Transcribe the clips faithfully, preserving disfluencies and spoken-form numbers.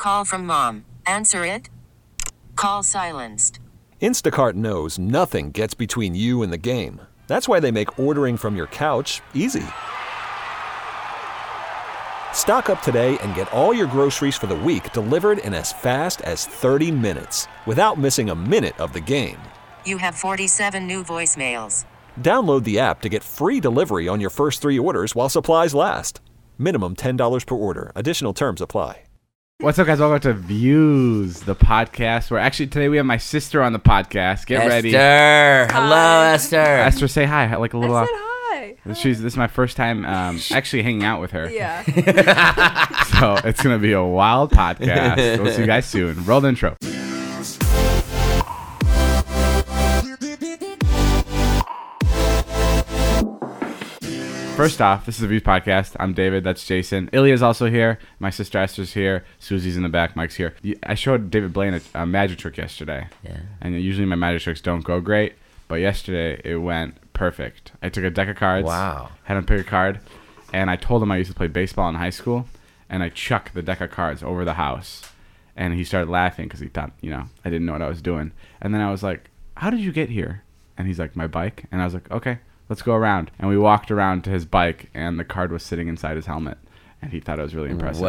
Call from mom. Answer it. Call silenced. Instacart knows nothing gets between you and the game. That's why they make ordering from your couch easy. Stock up today and get all your groceries for the week delivered in as fast as thirty minutes without missing a minute of the game. You have forty-seven new voicemails. Download the app to get free delivery on your first three orders while supplies last. Minimum ten dollars per order. Additional terms apply. What's up, guys? Welcome to Views, the podcast where actually today we have my sister on the podcast. Get Esther. ready. Esther. Hello, Hi. Esther. Esther, say hi. Like a little. I Uh, said hi. she's this is my first time um, actually hanging out with her. Yeah. So it's gonna be a wild podcast. We'll see you guys soon. Roll the intro. First off, this is the Views podcast. I'm David. That's Jason. Ilya's also here. My sister Esther's here. Susie's in the back. Mike's here. I showed David Blaine a, a magic trick yesterday. Yeah. And usually my magic tricks don't go great, but yesterday it went perfect. I took a deck of cards. Wow. Had him pick a card, and I told him I used to play baseball in high school, and I chucked the deck of cards over the house, and he started laughing because he thought, you know, I didn't know what I was doing. And then I was like, "How did you get here?" And he's like, "My bike." And I was like, "Okay. Let's go around." And we walked around to his bike, and the card was sitting inside his helmet. And he thought it was really impressive.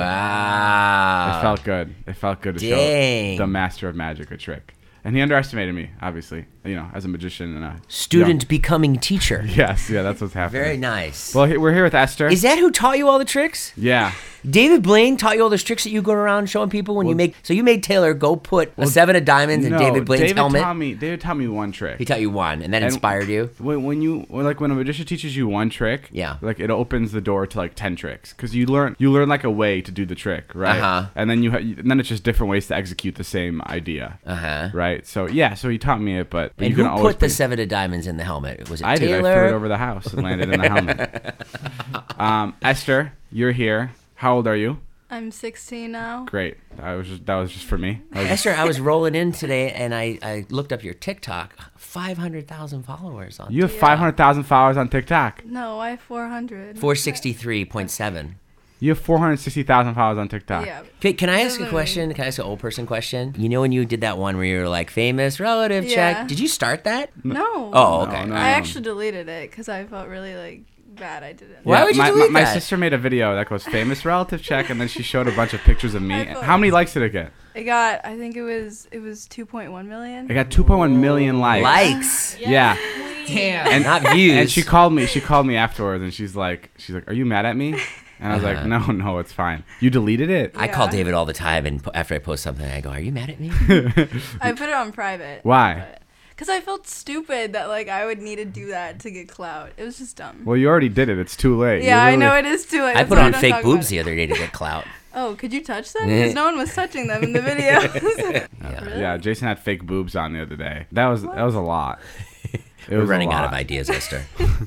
Wow. It felt good. It felt good to Dang. show the master of magic a trick. And he underestimated me, obviously, you know, as a magician. and a Student young- becoming teacher. Yes, yeah, that's what's happening. Very nice. Well, he- we're here with Esther. Is that who taught you all the tricks? Yeah. David Blaine taught you all those tricks that you go around showing people when Well- you make. So you made Taylor go put a seven of diamonds in No, David Blaine's David helmet. Taught me, David taught me one trick. He taught you one, and that And inspired you. When, when you when, like when a magician teaches you one trick, Yeah. like it opens the door to like ten tricks because you learn you learn like a way to do the trick, right? Uh-huh. And then you ha- and then it's just different ways to execute the same idea, Uh huh. right? So yeah, so he taught me it, but, but And you who can always put the bring- seven of diamonds in the helmet? Was it I did. Taylor? I threw it over the house and landed in the helmet. Um, Esther, you're here. How old are you? I'm sixteen now. Great. I was just, that was just for me. I was just- Esther, I was rolling in today, and I, I looked up your TikTok. five hundred thousand followers on you have five hundred thousand followers on TikTok. No, I have four hundred. four sixty-three point seven. You have four hundred sixty thousand followers on TikTok. Yeah. Okay, can I ask a Doesn't question? Can I ask an old person question? You know when you did that one where you were like, famous relative Yeah. check? Did you start that? No. Oh, okay. no. I actually deleted it because I felt really like bad. I didn't. Why would you my, delete my, my that? sister made a video that goes famous relative check, and then she showed a bunch of pictures of me. I thought- How many likes did it get? It got. I think it was. It was two point one million. It got two point one million likes. Likes. Yeah. Damn. Not views. And she called me. She called me afterwards, and she's like, she's like, "Are you mad at me?" And I was like, Uh-huh. "No, no, it's fine. You deleted it. I call Yeah. David all the time, and po- after I post something, I go, "Are you mad at me?" I put it on private. Why? Because I felt stupid that like I would need to do that to get clout. It was just dumb. Well, you already did it. It's too late. yeah, You I know literally- it is too late. I That's put why on don't fake talk boobs about the it. other day to get clout. Oh, could you touch them? Because no one was touching them in the video. Yeah. Really? Yeah, Jason had fake boobs on the other day. That was that was a lot. It We're was a running out of lot. ideas, Esther.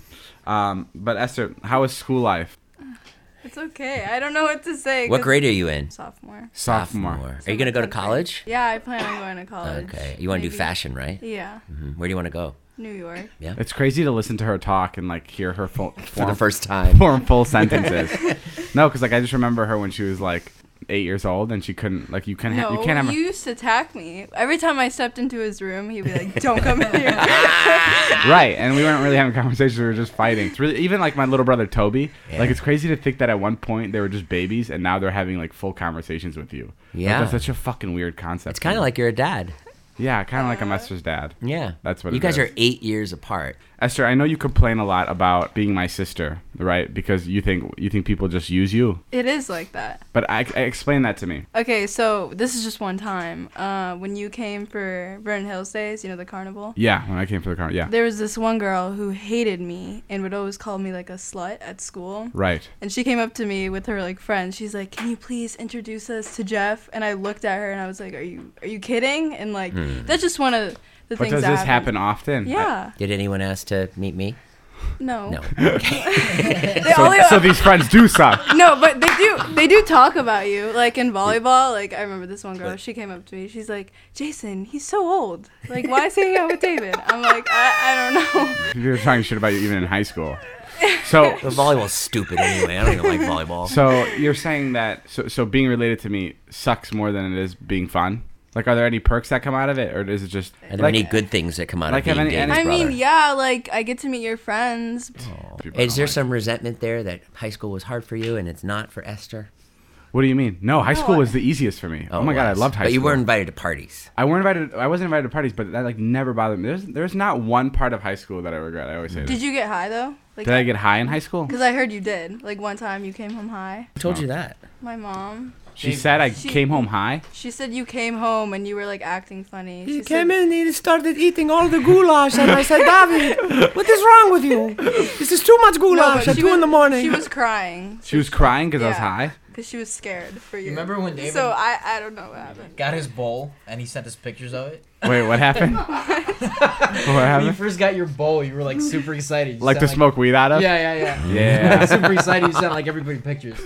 Um, but Esther, how was school life? It's okay. I don't know what to say. What 'cause- grade are you in? Sophomore. Sophomore. Are you gonna go to college? Yeah, I plan on going to college. Okay. You want to do Maybe. fashion, right? Yeah, Mhm. Where do you want to go? New York. Yeah. It's crazy to listen to her talk and like hear her full For the first time. form full sentences. No, because like I just remember her when she was like eight years old and she couldn't like you couldn't ha- No, you can't have he used to attack me. Every time I stepped into his room, he'd be like, "Don't come in here." right, and we weren't really having conversations. We were just fighting. It's really even like my little brother Toby. Yeah. Like it's crazy to think that at one point they were just babies and now they're having like full conversations with you. Like, Yeah. that's such a fucking weird concept. It's kind of like you're a dad. yeah, kind of like a Esther's dad. Yeah. That's what You it guys is. are eight years apart. Esther, I know you complain a lot about being my sister, right? Because you think you think people just use you. It is like that. But I, I explain that to me. Okay, so this is just one time. Uh, when you came for Vernon Hills Days, you know, the carnival. Yeah, when I came for the car. Yeah. There was this one girl who hated me and would always call me like a slut at school. Right. And she came up to me with her like friend. She's like, "Can you please introduce us to Jeff?" And I looked at her and I was like, "Are you are you kidding?" And like that's just one of the But things does that this happened. happen often? Yeah. Did anyone ask to meet me? No. No. They So, only, so these friends do suck. no, but they do. They do talk about you, like in volleyball. Like I remember this one girl. She came up to me. She's like, "Jason, he's so old. Like, why is he hanging out with David?" I'm like, I, I don't know. You're talking shit about you even in high school. So The volleyball's stupid anyway. I don't even like volleyball. So you're saying that so so being related to me sucks more than it is being fun? Like, are there any perks that come out of it, or is it just? Are there like, any good things that come out like, of being have any- David's I brother? mean, yeah, like I get to meet your friends. people Is don't there like- some resentment there that high school was hard for you and it's not for Esther? What do you mean? No, high No, school I- was the easiest for me. Oh, my it god, I was. loved high But school. you weren't invited to parties. I weren't invited. I wasn't invited to parties, but that like never bothered me. There's there's not one part of high school that I regret. I always say that. Did you get high though? Like, Did I get high in high school? Because I heard you did. Like one time you came home high. Who told you that? My mom. She said I She- came home high. She said you came home and you were like acting funny. He She came said, in and he started eating all the goulash, and I said, David, what is wrong with you? This is too much No, goulash but at she two was, in the morning. She was crying. She was crying because I was Yeah. high. Because she was scared for you. Remember when David So I, I don't know what happened. got his bowl and he sent us pictures of it? Wait, what happened? what When you happened? first got your bowl, you were like super excited. You Like to sent, smoke weed out of? Yeah, yeah, yeah. Yeah. super excited. You sent like everybody pictures.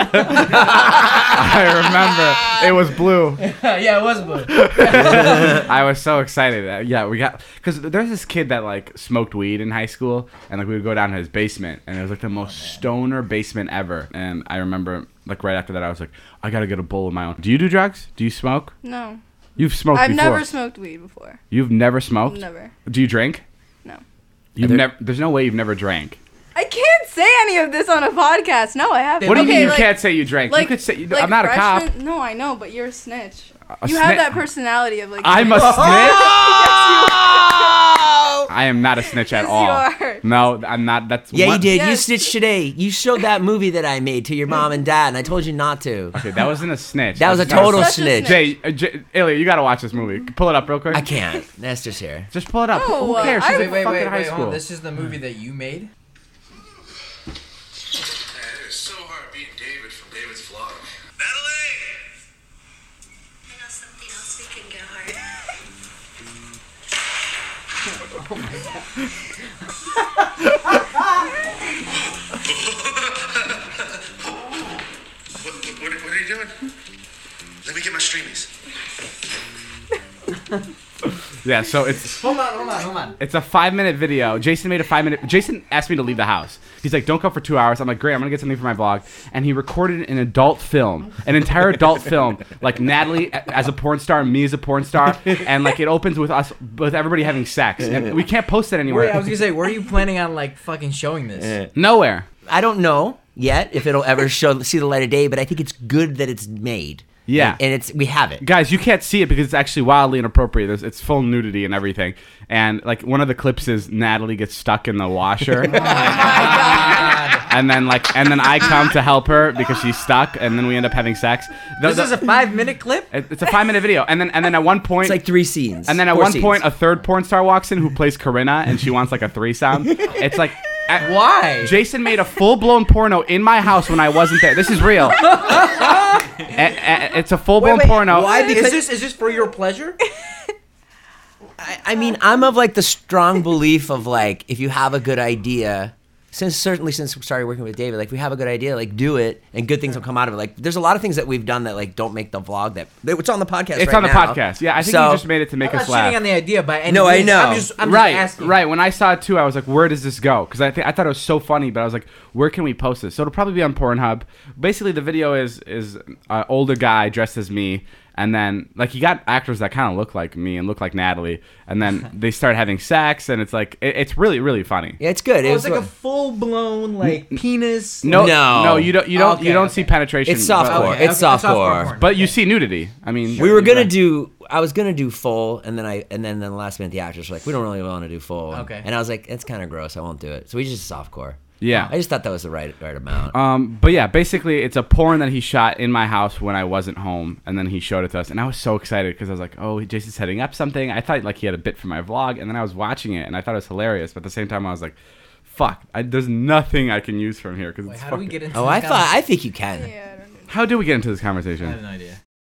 I remember. It was blue. yeah, it was blue. I was so excited. Uh, yeah, we got because there's this kid that like smoked weed in high school, and like we would go down to his basement, and it was like the most stoner basement ever. And I remember like right after that, I was like, I gotta get a bowl of my own. Do you do drugs? Do you smoke? No. You've smoked I've before. never smoked weed before. You've never smoked? Never. Do you drink? No. You've there- never. There's no way you've never drank. I can't say any of this on a podcast. No, I haven't. What do you Okay, mean you like- can't say you drank? Like, you could say. You, like I'm not a cop. freshman- No, I know, but you're a snitch. A you have snitch- that personality of like. I'm a yes, snitch. I am not a snitch at Yes, all. you are. No, I'm not. That's Yeah, you one- did. You Yes. snitched today. You showed that movie that I made to your mom and dad, and I told you not to. Okay, that wasn't a snitch. That was a That's not total Such a snitch. snitch. Jay, uh, Jay, Ilya, you gotta watch this movie. Pull it up real quick. I can't. Nestor's here. Just pull it up. No, Who cares? I- She's Wait, in wait, fucking wait, high wait. school. Hold on. This is the movie that you made? Man, it is so hard beating David from David's vlog. Natalie! I know something else we can get hard. What, what, what, what are you doing? Let me get my streamies. Yeah, so it's Hold on, hold on, hold on. it's a five minute video. Jason made a five minute. Jason asked me to leave the house. He's like, "Don't go for two hours." I'm like, "Great, I'm gonna get something for my vlog." And he recorded an adult film, an entire adult film, like Natalie a- as a porn star, and me as a porn star, and like it opens with us, with everybody having sex, and we can't post it anywhere. Wait, I was gonna say, where are you planning on like fucking showing this? Nowhere. I don't know yet if it'll ever show see the light of day, but I think it's good that it's made. Yeah. and, and it's we have it. Guys, you can't see it because it's actually wildly inappropriate. There's, it's full nudity and everything. And like one of the clips is Natalie gets stuck in the washer. And then like and then I come to help her because she's stuck, and then we end up having sex. The- This the- is a five minute clip? it- it's a five minute video, and then and then at one point, It's like three scenes. and then at Four one scenes. point, a third porn star walks in who plays Corinna, and she wants like a threesome. It's like. at- Why? Jason made a full blown porno in my house when I wasn't there. This is real. A- a- it's a full blown porno. Why? Is this is this for your pleasure? I, I mean, I'm of like the strong belief of like if you have a good idea. Since certainly since we started working with David, like we have a good idea, like do it, and good things will come out of it. Like there's a lot of things that we've done that like don't make the vlog. That it's on the podcast. It's right on the now. podcast. Yeah, I think So- you just made it to make I'm us not laugh. shitting on the idea by any No, I means. know. I'm just, I'm right, just asking. right. When I saw it too, I was like, "Where does this go?" Because I th- I thought it was so funny, but I was like, "Where can we post this?" So it'll probably be on Pornhub. Basically, the video is is an older guy dressed as me, and then like you got actors that kind of look like me and look like Natalie, and then they start having sex, and it's like it, it's really really funny. Yeah, it's good. Oh, It it's was like a full blown like penis. No, No. no, you don't you don't Okay, you don't okay. see penetration. It's but- softcore. Okay, It's okay, softcore. porn. But you see nudity. I mean, we were gonna do. I was gonna do full, and then I and then the last minute the actors were like, we don't really want to do full. Okay. And I was like, it's kind of gross. I won't do it. So we just softcore. Yeah. I just thought that was the right right amount. Um, but yeah, basically, it's a porn that he shot in my house when I wasn't home, and then he showed it to us, and I was so excited because I was like, "Oh, Jason's setting up something." I thought like he had a bit for my vlog, and then I was watching it, and I thought it was hilarious. But at the same time, I was like, "Fuck, I, there's nothing I can use from here because Wait, it's how do we fucking." get into oh, this I thought. I think you can. Yeah, I don't know. How do we get into this I have conversation? no idea.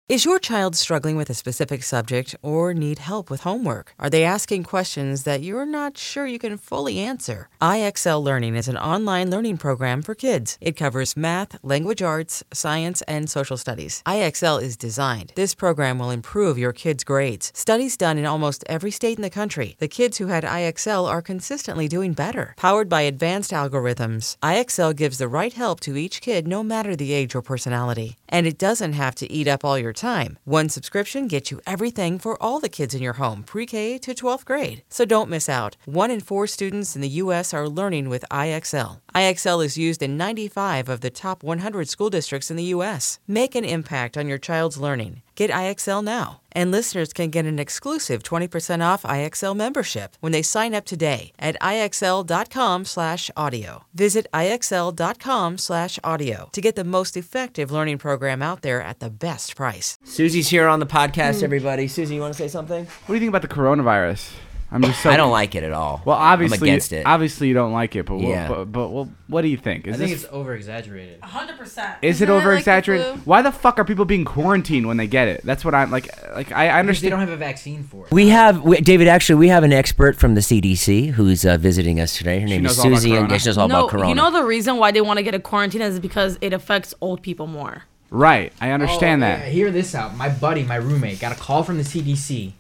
Is your child struggling with a specific subject or need help with homework? Are they asking questions that you're not sure you can fully answer? I X L Learning is an online learning program for kids. It covers math, language arts, science, and social studies. I X L is designed. This program will improve your kids' grades. Studies done in almost every state in the country. The kids who had I X L are consistently doing better. Powered by advanced algorithms, I X L gives the right help to each kid no matter the age or personality. And it doesn't have to eat up all your time. One subscription gets you everything for all the kids in your home, pre-K to twelfth grade. So don't miss out. One in four students in the U S are learning with I X L. I X L is used in ninety-five of the top one hundred school districts in the U S. Make an impact on your child's learning. Get I X L now. And listeners can get an exclusive twenty percent off I X L membership when they sign up today at IXL.com slash audio. Visit IXL.com slash audio to get the most effective learning program out there at the best price. Susie's here on the podcast, everybody. Susie, you want to say something? What do you think about the coronavirus? I'm just so I don't like it at all. Well, obviously, I'm against it. Obviously, you don't like it, but Yeah. but, but well, what do you think? Is I think this, it's over exaggerated. one hundred percent. is it Isn't it like over the exaggerated? flu? Why the fuck are people being quarantined when they get it? That's what I'm like. Like I, I Because they understand. don't have a vaccine for it. We have, we, David, actually, we have an expert from the C D C who's uh, visiting us today. Her She name is knows all about Susie, and corona. she knows all no, about corona. you know the reason why they want to get a quarantine is because it affects old people more. Right, I understand Oh, that. yeah, hear this out. My buddy, my roommate, got a call from the C D C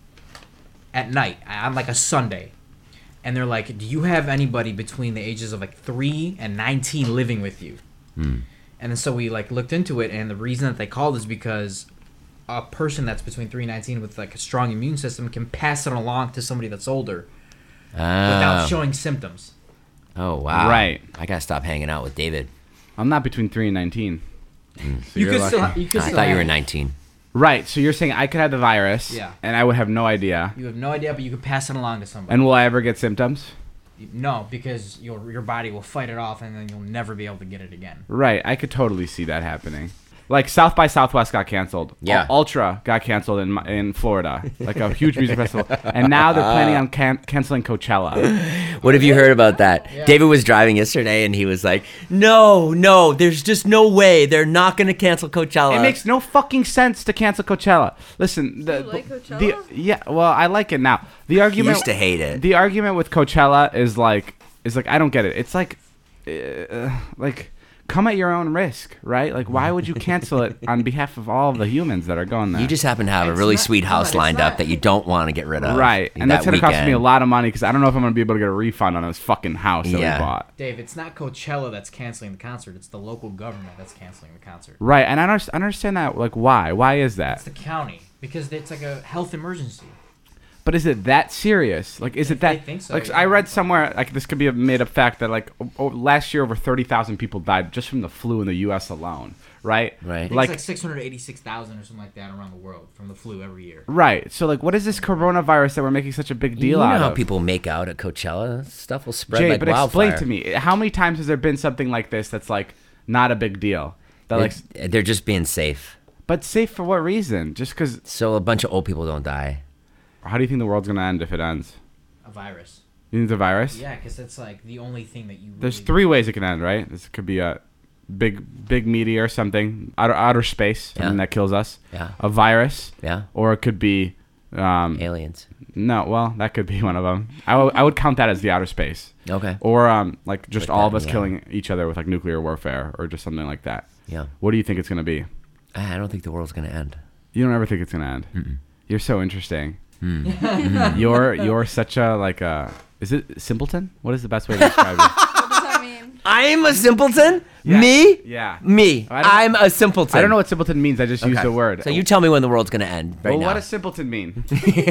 at night on like a Sunday. And they're like, do you have anybody between the ages of like three and nineteen living with you? Hmm. And then so we like looked into it, and the reason that they called is because a person that's between three and nineteen with like a strong immune system can pass it along to somebody that's older without Oh. showing symptoms. Oh, wow. Right. I got to stop hanging out with David. I'm not between three and nineteen. So You you're could lucky. still, you could I still thought you were have it. nineteen. Right, so you're saying I could have the virus, Yeah. and I would have no idea. You have no idea, but you could pass it along to somebody. And will I ever get symptoms? No, because your your body will fight it off, and then you'll never be able to get it again. Right, I could totally see that happening. Like South by Southwest got canceled. Yeah. U- Ultra got canceled in Mi- in Florida, like a huge music festival. And now they're planning on can- canceling Coachella. What have you heard about that? David was driving yesterday, and he was like, no, no, there's just no way. They're not going to cancel Coachella. It makes no fucking sense to cancel Coachella. Listen, the, You like Coachella? the yeah, well, I like it now. The argument used to hate it. The argument with Coachella is like is like I don't get it. It's like uh, like come at your own risk, right? Like why would you cancel it on behalf of all of the humans that are going there? You just happen to have a It's really not- sweet house it's lined not- up that you don't want to get rid of. Right, and that that's gonna cost me a weekend. lot of money because I don't know if I'm gonna be able to get a refund on this fucking house that Yeah. we bought. Dave, it's not Coachella that's canceling the concert. It's the local government that's canceling the concert. Right, and I don't I don't understand that. Like, why? Why is that? It's the county because it's like a health emergency. But is it that serious? Like, is it They that? think so, like, yeah. I read somewhere like this could be a made up fact that like o- o- last year over thirty thousand people died just from the flu in the U S alone. Right. Right. I think Like, it's like six hundred eighty-six thousand or something like that around the world from the flu every year. right. So like, what is this coronavirus that we're making such a big You deal know out how of? people make out at Coachella? Stuff will spread Jay, like but wildfire. explain to me how many times has there been something like this that's like not a big deal? That like, It's- They're just being safe. but safe for what reason? Just because? So a bunch of old people don't die. How do you think the world's gonna end if it ends? A virus. You think it's a virus? Yeah, because that's like the only thing that you. There's really- three ways it can end, right? This could be a big, big meteor, something outer outer space, something Yeah. that kills us. Yeah. A virus. Yeah. Or it could be, um, Aliens. no. Well, that could be one of them. I, w- I would count that as the outer space. Okay. Or um, like just Like all of that, us yeah. killing each other with like nuclear warfare or just something like that. Yeah. What do you think it's gonna be? I don't think the world's going to end. You don't ever think it's gonna end. Mm-mm. You're so interesting. Mm. You're you're such a like a. Is it simpleton? What is the best way to describe you? What does that mean? I'm a simpleton? Yeah. Me? Yeah. Me. I don't- I'm a simpleton. I don't know what simpleton means. I just used Okay. the word. So you tell me when the world's going to end right well, now. what does simpleton mean?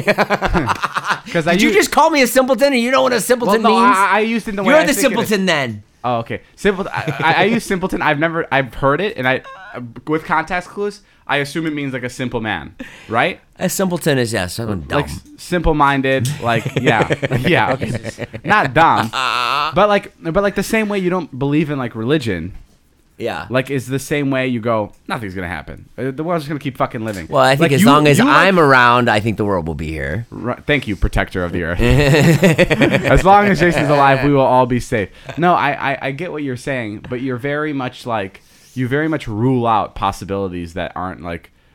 Because Did you just call me a simpleton and you know what a well, simpleton no, means? I, I used it in the way You're I the think it is. simpleton then. Oh, okay. Simple. I, I, I use simpleton. I've never. I've heard it, and I, with context clues, I assume it means like a simple man, right? A simpleton is, yeah, someone dumb. Like s- simple-minded. Like yeah, yeah. Okay. Not dumb, but like, but like the same way you don't believe in like religion. Yeah. Like is the same way you go. Nothing's gonna happen. Uh, The world's just gonna keep fucking living. Well, I think Like, as you- long as you like- I'm around, I think the world will be here. Right, thank you, protector of the earth. As long as Jason's alive, we will all be safe. No, I, I, I get what you're saying, but you're very much like you very much rule out possibilities that aren't like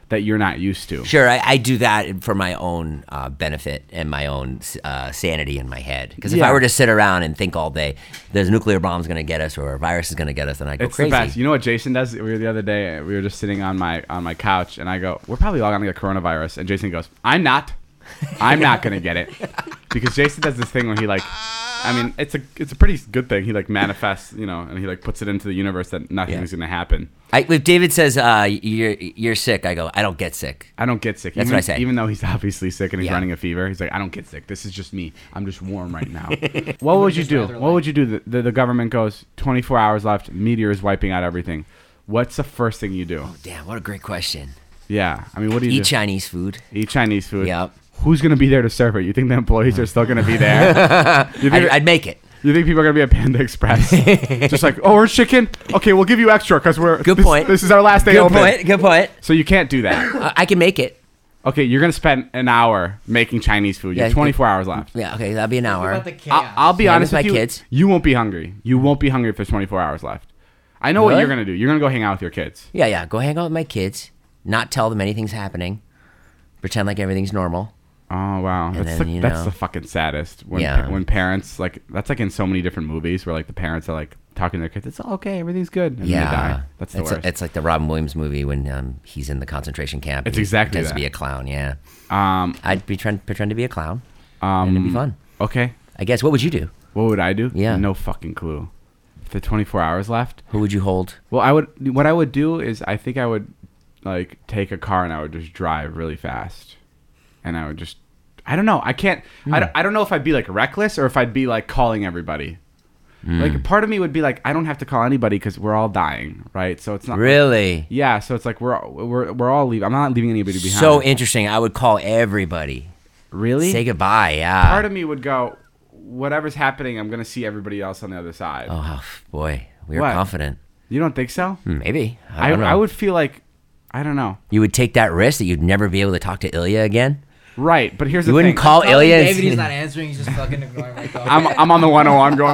that you're not used to. Sure, I, I do that for my own uh, benefit and my own uh, sanity in my head. Because if Yeah. I were to sit around and think all day, there's a nuclear bomb's going to get us or a virus is going to get us, then I'd go It's crazy. the best. You know what Jason does? We were the other day. We were just sitting on my on my couch, and I go, "We're probably all gonna get coronavirus." And Jason goes, "I'm not. I'm not gonna get it," because Jason does this thing when he like, I mean, it's a it's a pretty good thing. He like manifests, you know, and he like puts it into the universe that nothing Yeah. is gonna happen. I, if David says uh, you're you're sick, I go, I don't get sick. I don't get sick. That's even, what I say. Even though he's obviously sick and he's Yeah. running a fever, he's like, I don't get sick. This is just me. I'm just warm right now. What would you do? What would you do? The, the, the government goes twenty-four hours left. Meteor is wiping out everything. What's the first thing you do? Oh, damn, what a great question. Yeah, I mean, what do you Eat do? Chinese food. Eat Chinese food. Yep. Who's gonna be there to serve it? You think the employees are still gonna be there? You think, I'd, I'd make it. you think people are gonna be at Panda Express? Just like, oh, we're chicken. Okay, we'll give you extra because we're Good this, point. This is our last day Good open. point. Good point. So you can't do that. Uh, I can make it. Okay, you're gonna spend an hour making Chinese food. You Yeah, have twenty-four hours left. Yeah, okay, that'll be an What hour. about the chaos? I'll, I'll be Yeah, honest with with my you. kids. You won't be hungry. You won't be hungry if there's twenty-four hours left. I know what Really? you're gonna do. You're gonna go hang out with your kids. Yeah, yeah. Go hang out with my kids. Not tell them anything's happening. Pretend like everything's normal. Oh wow, that's then, the, you that's know. the fucking saddest. When Yeah. pa- when parents like that's like in so many different movies where like the parents are like talking to their kids. It's all okay. Everything's good. And then they Yeah, die. That's the it's, worst. it's like the Robin Williams movie when um, he's in the concentration camp. It's and he exactly pretends that. to be a clown. Yeah, um I'd be trying pretend to be a clown, um and it'd be fun. Okay. I guess. What would you do? What would I do? Yeah. No fucking clue. If the twenty-four hours left. Who would you hold? Well, I would. What I would do is I think I would like take a car and I would just drive really fast, and I would just. I don't know. I can't. Hmm. I, don't, I don't know if I'd be like reckless or if I'd be like calling everybody. Hmm. Like part of me would be like, I don't have to call anybody because we're all dying, right? So it's not Really? Yeah. So it's like we're we're we're all leaving. I'm not leaving anybody behind. So interesting. I would call everybody. Really? Say goodbye. Yeah. Part of me would go, whatever's happening, I'm gonna see everybody else on the other side. Oh boy, we are What? confident. You don't think so? Maybe. I, I don't know. I would feel like, I don't know. You would take that risk that you'd never be able to talk to Ilya again. Right, but here's You the wouldn't thing. call Calling Ilya. and David, he's say- not answering. He's just fucking ignoring my call. I'm I'm on the one oh one going.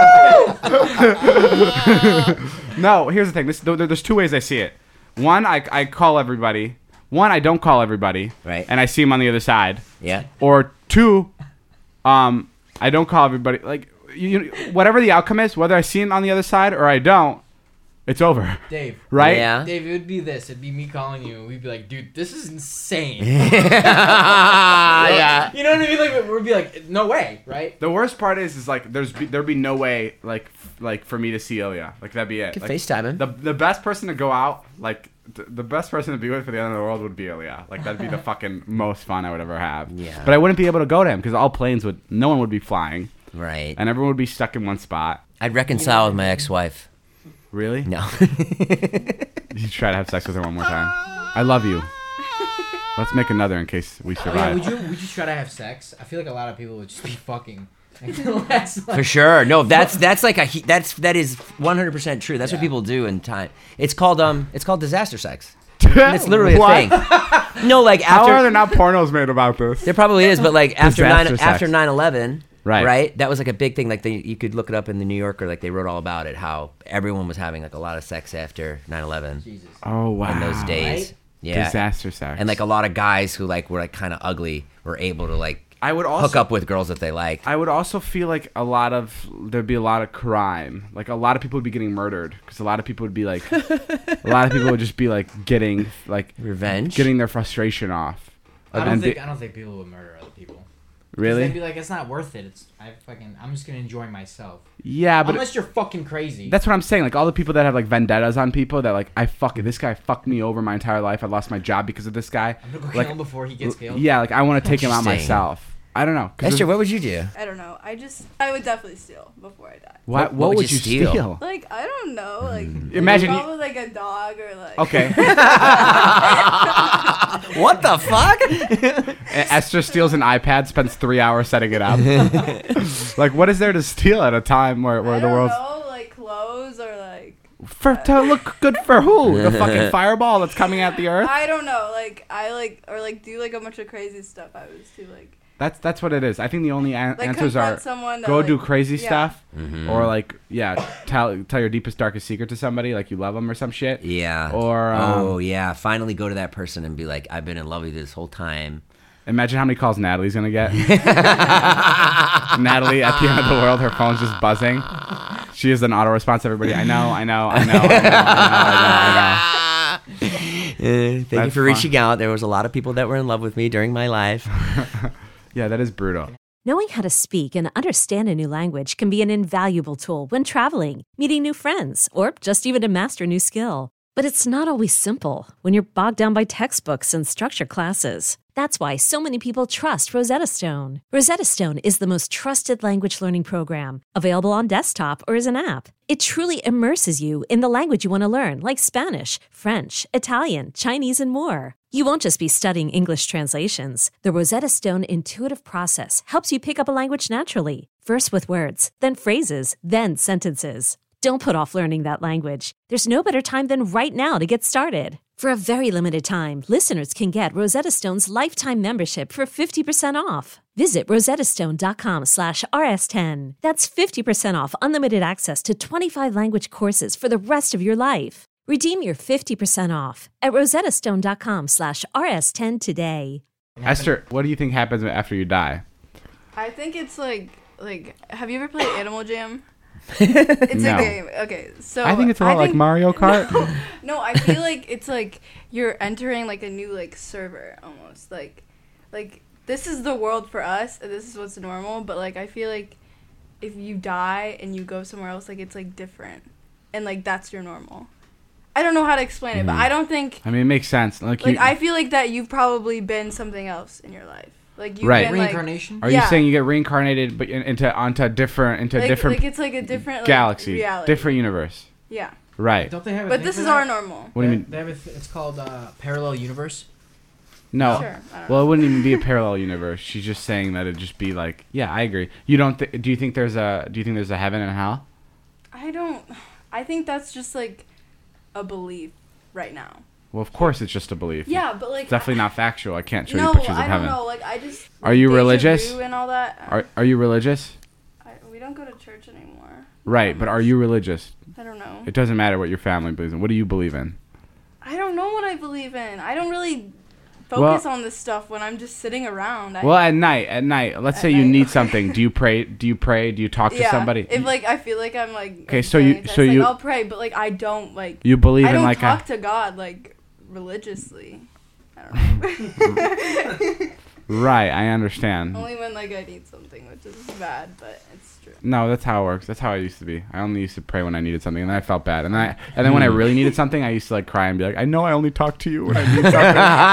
Woo! No, here's the thing. This there- there's two ways I see it. One, I I call everybody. One, I don't call everybody. Right. And I see them on the other side. Yeah. Or two, um, I don't call everybody. Like you, you, whatever the outcome is, whether I see them on the other side or I don't, it's over. Dave. Right? Yeah. Dave, it would be this. It'd be me calling you. We'd be like, dude, this is insane. yeah. You know what I mean? Like, we'd be like, no way, right? The worst part is, is like there's be, there'd be no way like f- like for me to see Ilya. Like that'd be it. Could Like, FaceTime him. The the best person to go out like th- the best person to be with for the end of the world would be Ilya. Like that'd be the fucking most fun I would ever have. Yeah. But I wouldn't be able to go to him because all planes would no one would be flying Right. and everyone would be stuck in one spot. I'd reconcile with my ex-wife. Really? No. You should try to have sex with her one more time. I love you. Let's make another in case we Oh, yeah, survive. would you would you try to have sex? I feel like a lot of people would just be fucking. That's like, For sure. No, that's that's like a he- that's that is one hundred percent true. That's what people do in time. It's called um it's called disaster sex. It's literally a What? thing. No, like How after are there not pornos made about this? there probably is, but like after Disaster nine sex. after nine eleven, Right. right? That was like a big thing. Like they, you could look it up in the New Yorker. Like they wrote all about it. How everyone was having like a lot of sex after nine eleven Jesus. Oh wow. in those days. Right? Yeah. Disaster sex. And like a lot of guys who like were like kind of ugly were able to like I would also hook up with girls that they like. I would also feel like a lot of there'd be a lot of crime. Like a lot of people would be getting murdered because a lot of people would be like, a lot of people would just be like getting like Revenge? getting their frustration off. I don't And think they- I don't think people would murder other people. 'Cause really? They'd be like, it's not worth it. It's I fucking I'm just gonna enjoy myself. Yeah, but Unless you're fucking crazy. that's what I'm saying. Like all the people that have like vendettas on people that like I fuck this guy fucked me over my entire life. I lost my job because of this guy. I'm gonna go like, kill him before he gets killed. Yeah, like I want to take him out Interesting. myself. I don't know. 'Cause Esther, there's- what would you do? I don't know. I just I would definitely steal before I die. What, What- what, would you steal? Like I don't know. Like Imagine you- probably like a dog or like. Okay. What the fuck? Esther steals an iPad, spends three hours setting it up. Like, what is there to steal at a time where, where I the don't world's know, like clothes or like. for to look good for who? The fucking fireball that's coming at the earth. I don't know. Like I like or like do like a bunch of crazy stuff. I was too like. That's that's what it is. I think the only an- Like, answers confront are someone that, go like- do crazy yeah. stuff, Mhm. or like yeah, tell tell your deepest darkest secret to somebody, like you love them or some shit. Yeah. Or um, oh yeah, finally go to that person and be like, I've been in love with you this whole time. Imagine how many calls Natalie's gonna get. Natalie at the end of the world, her phone's just buzzing. She is an auto response. Everybody, I know, I know, I know, I know, I know, I know. I know. Uh, thank you That's for fun. reaching out. There was a lot of people that were in love with me during my life. Yeah, that is brutal. Knowing how to speak and understand a new language can be an invaluable tool when traveling, meeting new friends, or just even to master a new skill. But it's not always simple when you're bogged down by textbooks and structured classes. That's why so many people trust Rosetta Stone. Rosetta Stone is the most trusted language learning program, available on desktop or as an app. It truly immerses you in the language you want to learn, like Spanish, French, Italian, Chinese, and more. You won't just be studying English translations. The Rosetta Stone intuitive process helps you pick up a language naturally, first with words, then phrases, then sentences. Don't put off learning that language. There's no better time than right now to get started. For a very limited time, listeners can get Rosetta Stone's lifetime membership for fifty percent off. Visit rosettastone.com slash rs10. That's fifty percent off unlimited access to twenty-five language courses for the rest of your life. Redeem your fifty percent off at rosettastone.com slash rs10 today. Esther, what do you think happens after you die? I think it's like like. Have you ever played Animal Jam? It's No. a game. Okay, so I think it's a lot like think- Mario Kart. No, no, I feel like it's like you're entering like a new like server almost. Like, like this is the world for us, and this is what's normal. But like I feel like if you die and you go somewhere else, like it's like different, and like that's your normal. I don't know how to explain it, but Mhm. I don't think I mean, it makes sense. Like, like you, I feel like that you've probably been something else in your life. Like you've Right. been, like- Reincarnation? Are yeah. you saying you get reincarnated, but in, into onto a different into a like, different like it's like a different like, galaxy, reality. different universe? Yeah. Right. Don't they have a But thing this for is that? our normal. What do you They- mean? They have a th- it's called uh, parallel universe. No. Sure, I don't Well, it wouldn't even be a parallel universe. She's just saying that it'd just be like, yeah, I agree. You don't? Th- do you think there's a? Do you think there's a heaven and hell? I don't. I think that's just like a belief right now. Well, of course, it's just a belief. Yeah, but, like, it's definitely not factual. I can't show no, you pictures of I don't heaven. know. Like I just. Are you deja religious? vu and all that. Are Are you religious? I, we don't go to church anymore. Right, but are you religious? I don't know. It doesn't matter what your family believes in. What do you believe in? I don't know what I believe in. I don't really focus Well- on this stuff when I'm just sitting around. I, Well, at night, at night. Let's At say you night, need okay. something. Do you pray? Do you pray? Do you talk to yeah, somebody? If like I feel like I'm like. Okay, like, so failing you- a test, so like, you- I'll pray, but like I don't like. You believe I in, don't like, a- talk to God like religiously. I don't know. Right, I understand. Only when like I need something, which is bad, but it's true. No, that's how it works. That's how I used to be. I only used to pray when I needed something, and then I felt bad. And then, I, and then when I really needed something, I used to like cry and be like, "I know I only talk to you when I need something."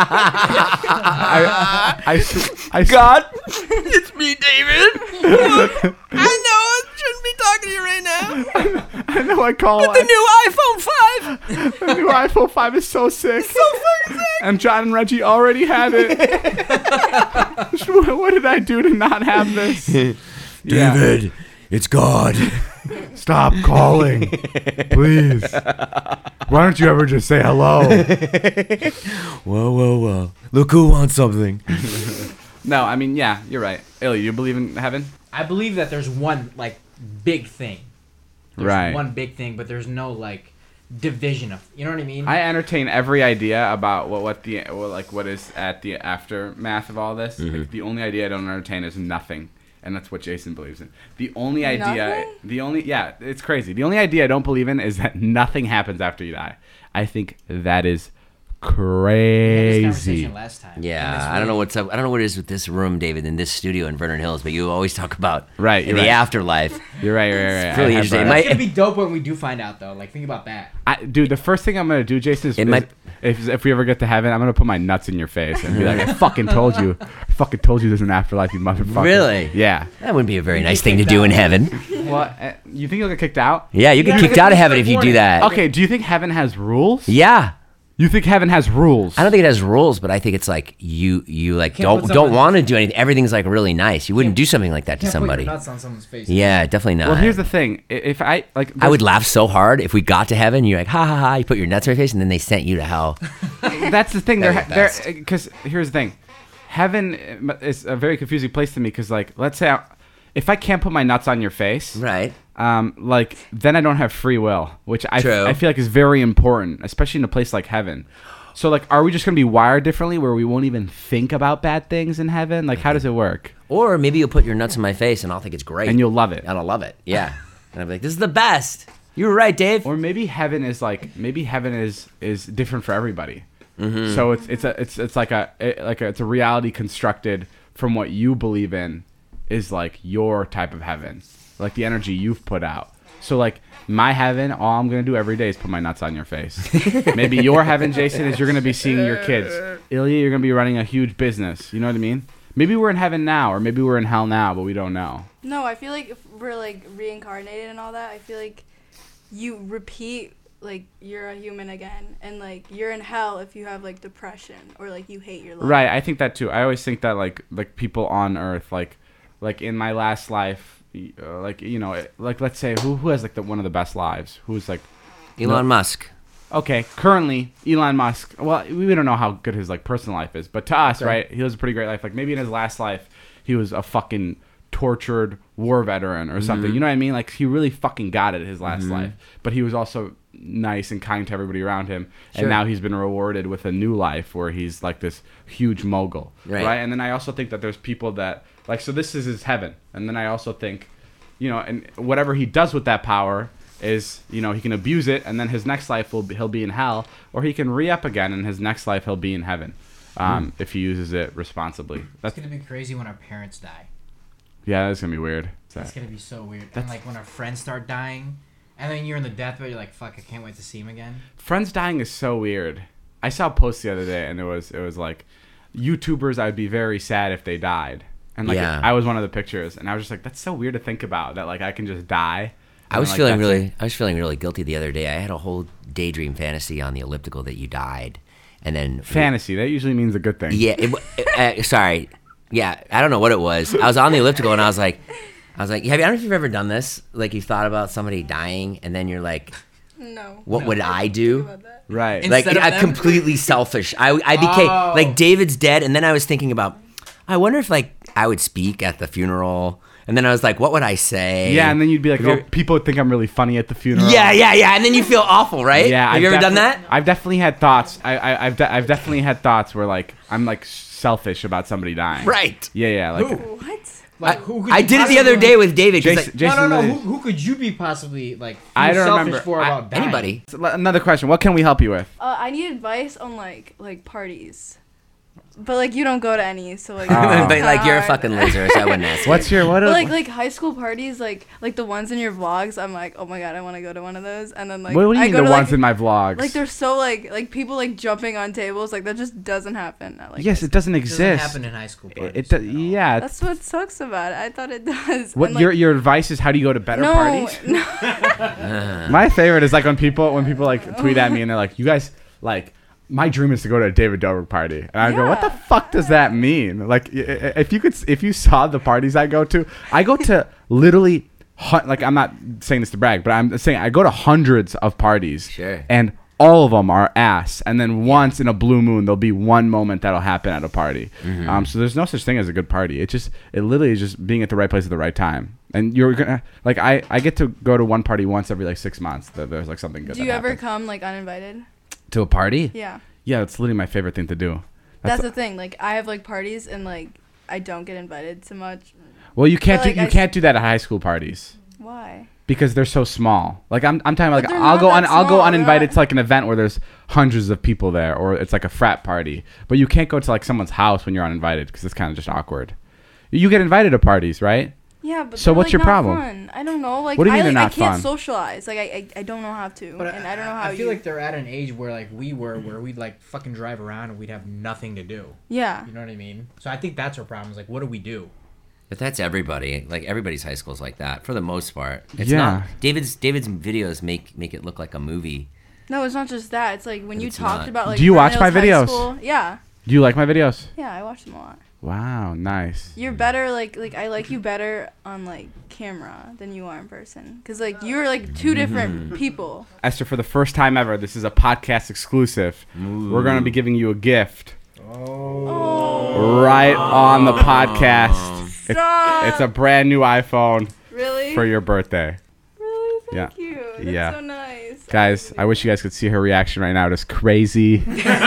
I, I, s- I s- God, it's me, David. I know I shouldn't be talking to you right now. I know I call. But the new iPhone five. The new iPhone five is so sick. So fucking sick. And John and Reggie already have it. What did I do to not have this? Yeah. David, it's God. Stop calling, please. Why don't you ever just say hello? Whoa, whoa, whoa. Look who wants something. No, I mean, yeah, you're right. Illy, you believe in heaven? I believe that there's one like big thing. There's Right. one big thing, but there's no like division of. You know what I mean? I entertain every idea about what what the what, like what is at the aftermath of all this. Mhm. Like, the only idea I don't entertain is nothing, and that's what Jason believes in. The only idea, Nothing? the only yeah, it's crazy. The only idea I don't believe in is that nothing happens after you die. I think that is We had this crazy. conversation last time. Yeah, And it's I don't know really- what's up. I don't know what it is with this room, David, in this studio in Vernon Hills, but you always talk about Right, in you're the right. afterlife. You're right. You're right. You're right. It's really I have interesting. brought It it might- up. It's gonna be dope when we do find out, though. Like, think about that. I, dude, the first thing I'm gonna do, Jason, is, It is might- if if we ever get to heaven, I'm gonna put my nuts in your face and be like, "I fucking told you, I fucking told you there's an afterlife, you motherfucker." Really? Yeah. That wouldn't be a very You nice get thing to kicked do in out. heaven. Well, uh, you think you'll get kicked out? Yeah, you get Yeah, kicked but out of it's heaven like if you do warning. that. Okay. Do you think heaven has rules? Yeah. You think heaven has rules? I don't think it has rules, but I think it's like you you like Can't don't put don't someone- want to do anything. Everything's like really nice. You wouldn't Can't- do something like that to Can't put somebody. your nuts on someone's face. Yeah, definitely not. Well, here's the thing. I- If I like, I would laugh so hard if we got to heaven. You're like, ha ha ha. You put your nuts in your face, and then they sent you to hell. That's the thing. They're They're the they're best. because here's the thing. heaven is a very confusing place to me because, like, let's say I, if I can't put my nuts on your face, right? Um, like then I don't have free will, which I, True. I feel like is very important, especially in a place like heaven. So, like, are we just gonna be wired differently, where we won't even think about bad things in heaven? Like, how does it work? Or maybe you'll put your nuts in my face, and I'll think it's great, And you'll love it. and I'll love it. Yeah, and I'll be like, "This is the best." You were right, Dave. Or maybe heaven is like maybe heaven is is different for everybody. Mm-hmm. So it's it's a it's it's like a it, like a, it's a reality constructed from what you believe in is like your type of heaven, like the energy you've put out. So like my heaven, all I'm gonna do every day is put my nuts on your face. Maybe your heaven, Jason, is you're gonna be seeing your kids. Ilya, you're gonna be running a huge business. You know what I mean? Maybe we're in heaven now, or maybe we're in hell now, but we don't know. No, I feel like if we're like reincarnated and all that, I feel like you repeat like you're a human again, and like you're in hell if you have like depression or like you hate your life. Right, I think that too. I always think that like like people on Earth, like like in my last life, uh, like you know, like let's say who who has like the one of the best lives? Who's like Elon no, Musk. Okay, currently Elon Musk. Well, we don't know how good his like personal life is, but to us, Okay. right, he lives a pretty great life. Like maybe in his last life, he was a fucking tortured war veteran or something. Mhm. You know what I mean? Like he really fucking got it his last Mhm. life, but he was also nice and kind to everybody around him. Sure. And now he's been rewarded with a new life where he's like this huge mogul, Right. right? And then I also think that there's people that like so this is his heaven, and then I also think, you know, and whatever he does with that power is, you know, he can abuse it, and then his next life will be, he'll be in hell, or he can re-up again, and his next life he'll be in heaven, um, if he uses it responsibly. That's It's gonna be crazy when our parents die. yeah, that's gonna be weird. That's gonna be so weird. And That's- like when our friends start dying, and then you're in the deathbed, you're like, "Fuck, I can't wait to see him again." Friends dying is so weird. I saw a post the other day, and it was it was like, YouTubers, I'd be very sad if they died, and like Yeah. I was one of the pictures, and I was just like, that's so weird to think about that like I can just die. I And, was like, feeling that's really, it. I was feeling really guilty the other day. I had a whole daydream fantasy on the elliptical that you died, and then fantasy. That usually means a good thing. Yeah, it, uh, sorry. Yeah, I don't know what it was. I was on the elliptical and I was like, I was like, have you, I don't know if you've ever done this. Like you thought about somebody dying and then you're like, No. what No. would I do? Right. Like Instead of I them? completely selfish. I I became Oh. like David's dead, and then I was thinking about, I wonder if like I would speak at the funeral, and then I was like, what would I say? Yeah, and then you'd be like, Have oh, you- people would think I'm really funny at the funeral. Yeah, yeah, yeah, and then you feel awful, right? Yeah, Have I've you ever done defi- that? I've definitely had thoughts. I, I, I've, de- I've definitely had thoughts where like I'm like selfish about somebody dying. Right. Yeah, yeah. Like Who? What? Like I, who could I you did it the other possibly- day with David. 'cause, Jason, like, Jason no, no, no. Lewis- Who, who could you be possibly like? I feel don't selfish remember. for I- about dying? anybody. So, le- another question. What can we help you with? Uh, I need advice on like like parties, but like you don't go to any, so like. Oh. but like you're a hard. fucking loser, so I wouldn't ask. What's your what? But are- like like high school parties, like like the ones in your vlogs, I'm like, oh my god, I want to go to one of those, and then like what do you I mean go the to, ones like, in my vlogs? like they're so like like people like jumping on tables, like that just doesn't happen. At, like, yes, it doesn't It exist. doesn't happen in high school It, parties. it do- at all. yeah. That's what sucks about it. I thought it does. What And, like, your your advice is? How do you go to better no, parties? no. My favorite is like when people when people like tweet at me and they're like, "You guys like." My dream is to go to a David Dobrik party, and I go, "What the Yeah. fuck does that mean?" Like, i- i- if you could, if you saw the parties I go to, I go to literally, hun- like, I'm not saying this to brag, but I'm saying I go to hundreds of parties, Sure. and all of them are ass. And then once in a blue moon, there'll be one moment that'll happen at a party. Mm-hmm. Um, so there's no such thing as a good party. It just, it literally is just being at the right place at the right time. And you're gonna like, I, I get to go to one party once every like six months. That there's like something good. Do that you ever happens. come like uninvited? To a party? Yeah. Yeah, it's literally my favorite thing to do. That's the thing. Like I have like parties and like I don't get invited to much. well, you can't but, like, do I you s- can't do that at high school parties Why? because they're so small. Like I'm I'm talking about But like they're I'll not go that un, I'll go small, they're uninvited not- to like an event where there's hundreds of people there, or it's like a frat party. But you can't go to like someone's house when you're uninvited because it's kind of just awkward. You get invited to parties, right? Yeah, but So they're, what's like, your not problem? Fun. I don't know. Like What do you I, mean like, they're I not can't fun? socialize. Like I, I, I don't know how to, But and I, don't know how I feel you. like they're at an age where like we were, where we'd like fucking drive around and we'd have nothing to do. Yeah. You know what I mean? So I think that's our problem. Is like, what do we do? But that's everybody. Like everybody's high school is like that for the most part. It's Yeah. not David's David's videos make make it look like a movie. No, it's not just that. It's like when But you it's talked not. about like. Do you watch Fernandez my High videos? School- Yeah. Do you like my videos? Yeah, I watch them a lot. Wow, nice. You're better, like like I like you better on like camera than you are in person, cause like you're like two different people. Esther, for the first time ever, this is a podcast exclusive. We're gonna be giving you a gift Oh. right on the podcast. It's, Stop. it's a brand new iPhone Really? for your birthday. Really? Thank Yeah. you. That's Yeah. so nice. Guys, I wish you guys could see her reaction right now. It is crazy.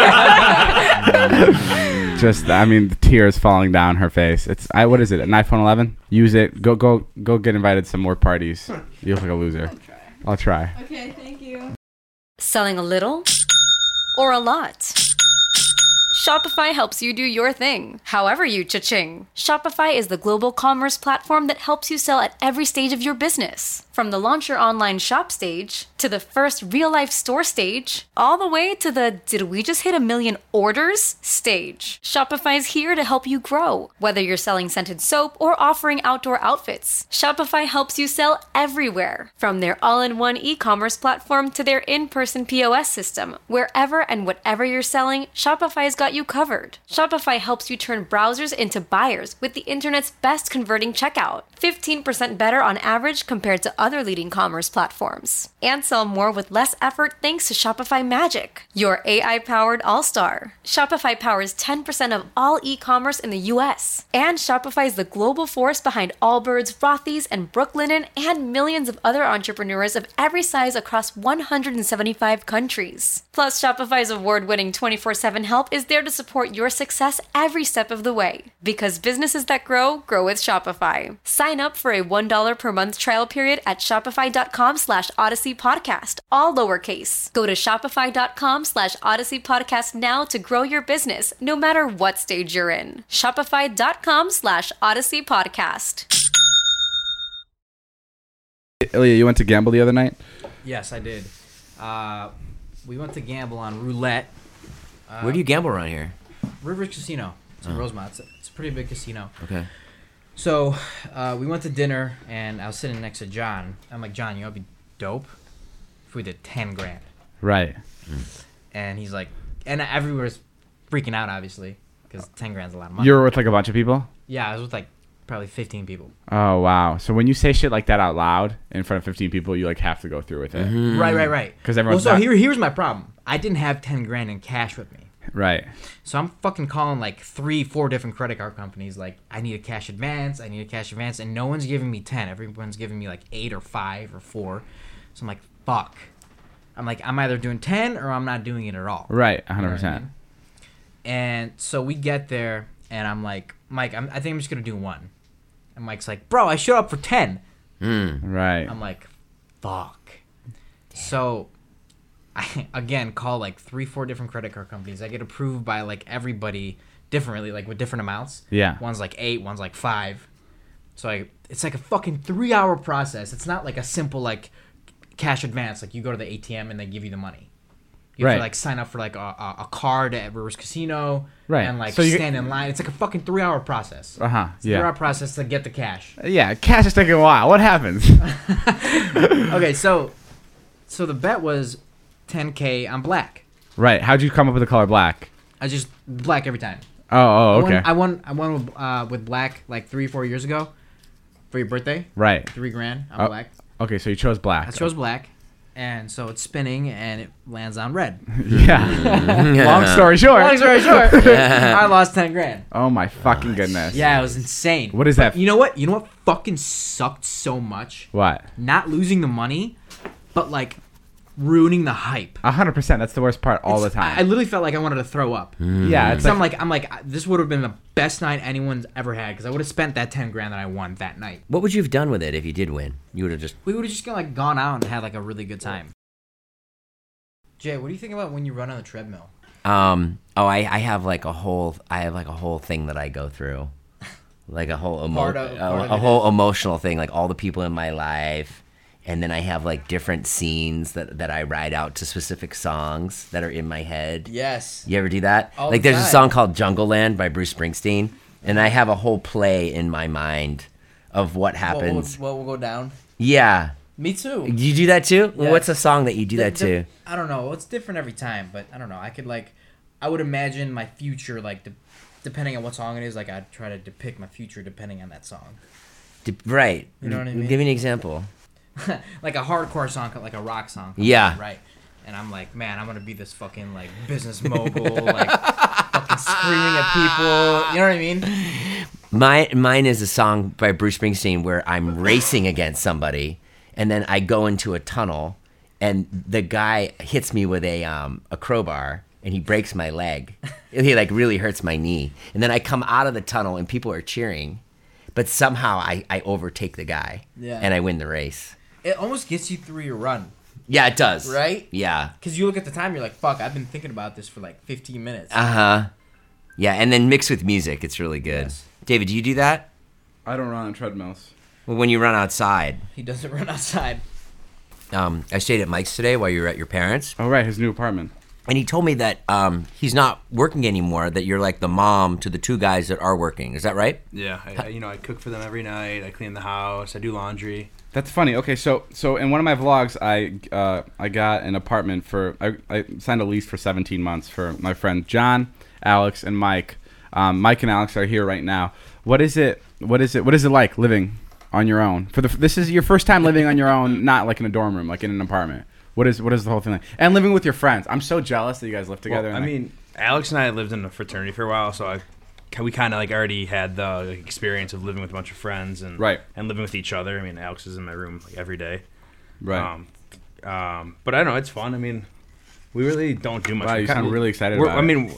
Just, I mean, the tears falling down her face. It's, I. What is it? An iPhone eleven? Use it. Go, go, go. Get invited to some more parties. You look like a loser. I'll try. Okay, thank you. Selling a little or a lot? Shopify helps you do your thing, however you cha-ching. Shopify is the global commerce platform that helps you sell at every stage of your business. From the launch your online shop stage, to the first real-life store stage, all the way to the did we just hit a million orders stage. Shopify's here to help you grow. Whether you're selling scented soap or offering outdoor outfits, Shopify helps you sell everywhere. From their all-in-one e-commerce platform to their in-person P O S system, wherever and whatever you're selling, Shopify's got you covered. Shopify helps you turn browsers into buyers with the internet's best converting checkout. fifteen percent better on average compared to other leading commerce platforms. And sell more with less effort thanks to Shopify Magic, your A I-powered all-star. Shopify powers ten percent of all e-commerce in the U S. And Shopify is the global force behind Allbirds, Rothy's, and Brooklinen, and millions of other entrepreneurs of every size across one hundred seventy-five countries. Plus, Shopify's award-winning twenty-four seven help is there to support your success every step of the way. Because businesses that grow, grow with Shopify. Sign up for a one dollar per month trial period at shopify.com slash odyssey podcast, all lowercase. Go to shopify.com slash odyssey podcast now to grow your business, no matter what stage you're in. Shopify.com slash odyssey podcast. Ilya, you went to gamble the other night? Yes, I did. Uh, we went to gamble on roulette. Uh, Where do you gamble around here? Rivers Casino. It's in Oh. Rosemont. It's a, it's a pretty big casino. Okay. So uh, we went to dinner, and I was sitting next to John. I'm like, John, you know, it'd be dope if we did ten grand. Right. And he's like, and everyone's freaking out, obviously, because ten grand's a lot of money. You were with like a bunch of people? Yeah, I was with like probably fifteen people. Oh, wow. So when you say shit like that out loud in front of fifteen people, you like have to go through with it. Mm-hmm. Right, right, right. Because everyone's well, so not- here, here's my problem. I didn't have ten grand in cash with me. Right. So I'm fucking calling like three, four different credit card companies. Like, I need a cash advance. I need a cash advance. And no one's giving me ten. Everyone's giving me like eight or five or four. So I'm like, fuck. I'm like, I'm either doing ten or I'm not doing it at all. Right. one hundred You know what percent. I mean? And so we get there, and I'm like, Mike, I'm, I think I'm just going to do one. And Mike's like, bro, I showed up for ten. Right. I'm like, fuck. So I, again, call like three, four different credit card companies. I get approved by like everybody differently, like with different amounts. Yeah. One's like eight, one's like five. So I, it's like a fucking three hour process. It's not like a simple like cash advance. Like you go to the A T M and they give you the money. You have Right. to like sign up for like a, a, a card at Rivers Casino. Right. And like So you- stand in line. It's like a fucking three hour process. Uh-huh. It's a Yeah. three hour process to get the cash. Yeah. Cash is taking a while. What happens? Okay, so so the bet was ten K on black. Right. How'd you come up with the color black? I just black every time. Oh, oh, okay. I won. I won, I won with, uh, with black like three, four years ago, for your birthday. Right. Three grand on Oh, black. Okay, so you chose black. I chose black, and so it's spinning and it lands on red. Yeah. Long story short. Long story short, I lost ten grand. Oh my fucking goodness. Yeah, it was insane. What is But that? You know what? You know what fucking sucked so much? What? Not losing the money, but like ruining the hype. A hundred percent. That's the worst part all It's- the time. I, I literally felt like I wanted to throw up. Yeah, it's So like, I'm like, I'm like, this would have been the best night anyone's ever had because I would have spent that ten grand that I won that night. What would you have done with it if you did win? You would have just. We would have just like gone out and had like a really good time. Jay, what do you think about when you run on the treadmill? Um. Oh, I, I have like a whole. I have like a whole thing that I go through, like a whole emo- Part of- a, part of a it whole emotional thing, like all the people in my life, and then I have like different scenes that that I write out to specific songs that are in my head. Yes. You ever do that? All like the there's a time. song called Jungle Land by Bruce Springsteen, and I have a whole play in my mind of what happens. What will go down? Yeah. Me too. You do that too? Yeah. What's a song that you do The- that the- to? I don't know. It's different every time, but I don't know. I could like, I would imagine my future like, de- depending on what song it is. Like I'd try to depict my future depending on that song. De- right. You know what I mean? Give me an example. Like a hardcore song, like a rock song. Yeah. Right. And I'm like, man, I'm gonna be this fucking like business mogul, like fucking and screaming at people. You know what I mean? My, mine is a song by Bruce Springsteen where I'm racing against somebody, and then I go into a tunnel, and the guy hits me with a um, a crowbar, and he breaks my leg. He like really hurts my knee, and then I come out of the tunnel, and people are cheering, but somehow I, I overtake the guy, Yeah. and I win the race. It almost gets you through your run. Yeah, it does. Right? Yeah. Because you look at the time, you're like, fuck, I've been thinking about this for like fifteen minutes. Uh huh. Yeah, and then mixed with music, it's really good. Yes. David, do you do that? I don't run on treadmills. Well, when you run outside. He doesn't run outside. Um, I stayed at Mike's today while you were at your parents'. Oh, right, his new apartment. And he told me that um, he's not working anymore, that you're like the mom to the two guys that are working. Is that right? Yeah, I, I, you know, I cook for them every night. I clean the house. I do laundry. That's funny. Okay, so so in one of my vlogs, I uh, I got an apartment for I, I signed a lease for seventeen months for my friend John, Alex, and Mike. Um, Mike and Alex are here right now. What is it? What is it? What is it like living on your own? For the this is your first time living on your own, not like in a dorm room, like in an apartment. What is what is the whole thing like? And living with your friends. I'm so jealous that you guys live together. Well, and I like, mean, Alex and I lived in a fraternity for a while, so I we kind of like already had the like, experience of living with a bunch of friends and right. and living with each other. I mean, Alex is in my room like every day. Right. Um, um, but I don't know, it's fun. I mean, we really don't do much. Wow, We you kinda- sound really excited we're- about I it. mean,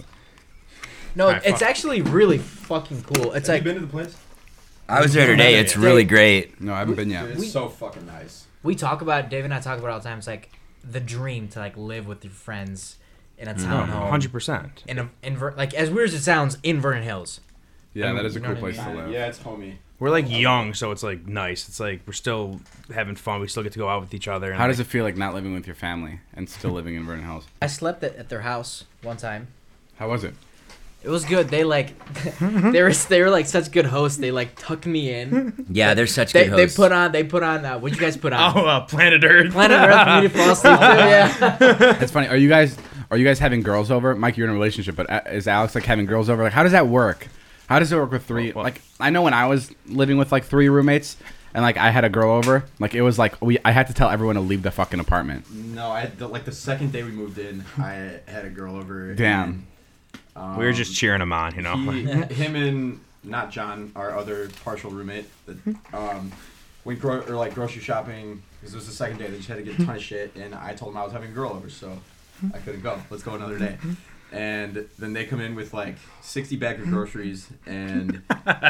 No, Alright, it's fuck. actually really fucking cool. It's Have like you been to the place? I was there today. It's really great. No, I haven't been yet. Dude, it's We- so fucking nice. we talk about. Dave and I talk about it all the time. It's like the dream to like live with your friends in a townhome. one hundred percent. In a in Ver- like as weird as it sounds, in Vernon Hills. Yeah, I mean, that is a you know cool what I place mean? to live. Yeah, it's homey. We're like young, so it's like nice. It's like we're still having fun. We still get to go out with each other. And How does like, it feel like not living with your family and still living in Vernon Hills? I slept at, at their house one time. How was it? It was good. They like they were they were like such good hosts. They like tucked me in. Yeah, they're such They, good they hosts. put on they put on uh, what'd you guys put on? Oh, uh, Planet Earth. Planet Earth for me to fall asleep to. Yeah. It's funny. Are you guys are you guys having girls over? Mike, you're in a relationship, but uh, is Alex like having girls over? Like, how does that work? How does it work with three? Well, well- Like, I know when I was living with like three roommates, and like I had a girl over, like it was like we I had to tell everyone to leave the fucking apartment. No, I had the, like the second day we moved in, I had a girl over. Damn. And, um, we were just cheering him on, you know. he, him and not John, our other partial roommate. That, um, we gro- or like grocery shopping because it was the second day. They just had to get a ton of shit, and I told them I was having a girl over, so I couldn't go. Let's go another day. And then they come in with like sixty bags of groceries, and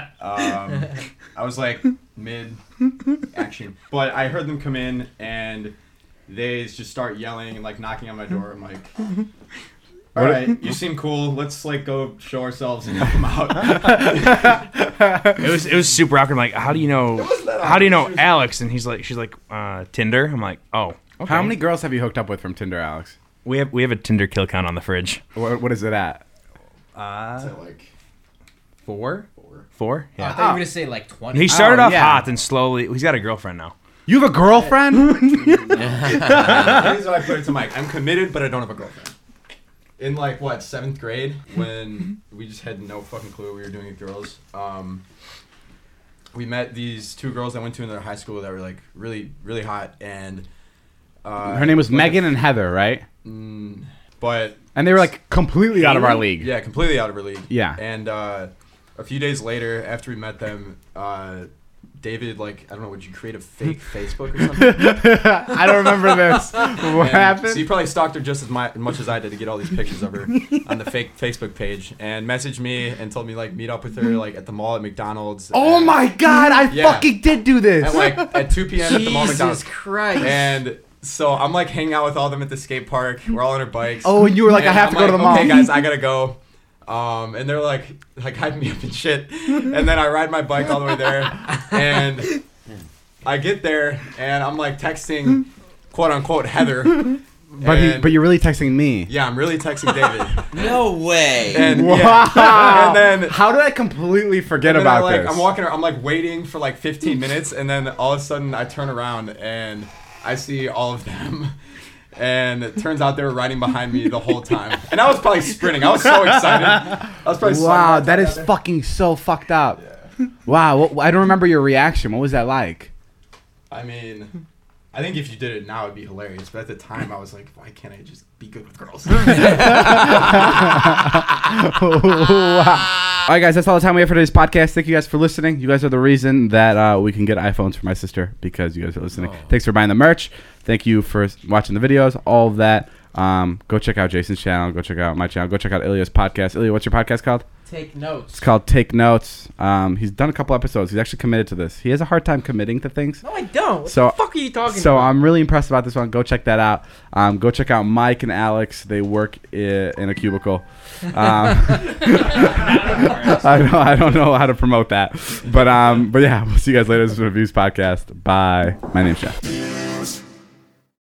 um, I was like mid action, but I heard them come in and they just start yelling and like knocking on my door. I'm like, all right, you seem cool. Let's like go show ourselves and help them out. It was it was super awkward. I'm like, how do you know? How do you know Alex? And he's like, she's like, uh, Tinder. I'm like, oh. Okay. How many girls have you hooked up with from Tinder, Alex? We have we have a Tinder kill count on the fridge. What, what is it at? Uh, So like four. four. Four. I Yeah. thought you were gonna say like twenty. He started Oh, off yeah. hot and slowly. He's got a girlfriend now. You have a girlfriend? Here's what I put it to Mike. I'm committed, but I don't have a girlfriend. In like what seventh grade, when we just had no fucking clue what we were doing with girls, um, we met these two girls I went to in their high school that were like really, really hot, and uh, Her name was like Megan a- and Heather, right? Mm, but And they were like completely out of our league. yeah, completely out of our league. Yeah. And uh, a few days later, after we met them, uh, David, like, I don't know, would you create a fake Facebook or something? I don't remember this. What And happened? So you probably stalked her just as my, much as I did to get all these pictures of her on the fake Facebook page, and messaged me and told me like meet up with her like at the mall at McDonald's. Oh at, my god, I Yeah. fucking did do this. At like at two p.m. at the mall at McDonald's. Jesus Christ. And so I'm like hanging out with all of them at the skate park. We're all on our bikes. Oh, and you were like, I have I'm to go to like, the mall. Okay, guys, I gotta go. Um, and they're like, like hyping me up and shit. And then I ride my bike all the way there, and I get there, and I'm like texting, quote unquote, Heather. But he, And- but you're really texting me. Yeah, I'm really texting David. No way. And Wow. yeah, and then How did I completely forget and then I, about like, this? I'm walking, I'm like waiting for like fifteen minutes, and then all of a sudden I turn around and I see all of them. And it turns out they were riding behind me the whole time. And I was probably sprinting. I was so excited. I was probably Wow, sliding that my is tongue out fucking so fucked up. Yeah. Wow, what, I don't remember your reaction. What was that like? there. I mean, I think if you did it now, it'd be hilarious. But at the time, I was like, why can't I just be good with girls? Wow. All right, guys, that's all the time we have for today's podcast. Thank you guys for listening. You guys are the reason that uh, we can get iPhones for my sister because you guys are listening. Oh. Thanks for buying the merch. Thank you for watching the videos, all of that. Um, go check out Jason's channel. Go check out my channel. Go check out Ilya's podcast. Ilya, what's your podcast called? Take Notes. It's called Take Notes. Um, he's done a couple episodes. He's actually committed to this. He has a hard time committing to things. No, I don't. What so, the fuck are you talking so about? I'm really impressed about this one. Go check that out. Um, go check out Mike and Alex. They work I- in a cubicle. Um, I don't, I don't know how to promote that, but um, but yeah, we'll see you guys later. This is a Reviews podcast. Bye. My name's Jeff.